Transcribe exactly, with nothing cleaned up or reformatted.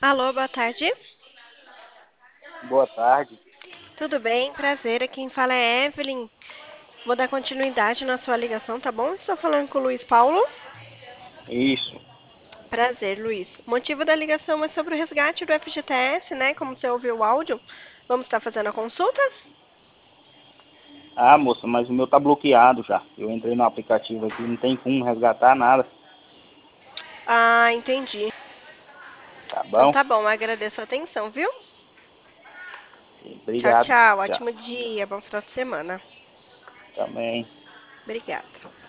Alô, boa tarde. Boa tarde. Tudo bem? Prazer. Quem fala é Evelyn. Vou dar continuidade na sua ligação, tá bom? Estou falando com o Luiz Paulo. Isso. Prazer, Luiz. O motivo da ligação é sobre o resgate do F G T S, né? Como você ouviu o áudio, vamos estar fazendo a consulta? Ah, moça, mas o meu tá bloqueado já. Eu entrei no aplicativo aqui, não tem como resgatar nada. Ah, entendi. Tá Então bom? tá bom, agradeço a atenção, viu? Tchau, Obrigado. tchau. Tchau. Ótimo dia, bom final de semana. Também. Obrigada.